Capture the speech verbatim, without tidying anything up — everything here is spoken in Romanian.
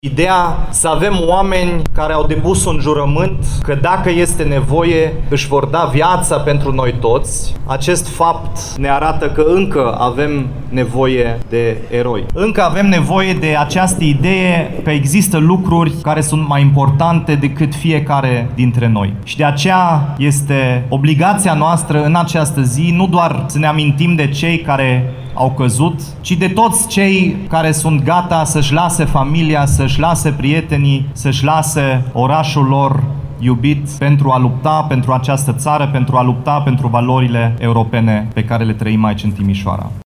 Ideea să avem oameni care au depus un jurământ că dacă este nevoie își vor da viața pentru noi toți, acest fapt ne arată că încă avem nevoie de eroi. Încă avem nevoie de această idee că există lucruri care sunt mai importante decât fiecare dintre noi. Și de aceea este obligația noastră în această zi nu doar să ne amintim de cei care au căzut, ci de toți cei care sunt gata să-și lase familia, să-și lase prietenii, să-și lase orașul lor iubit pentru a lupta pentru această țară, pentru a lupta pentru valorile europene pe care le trăim aici în Timișoara.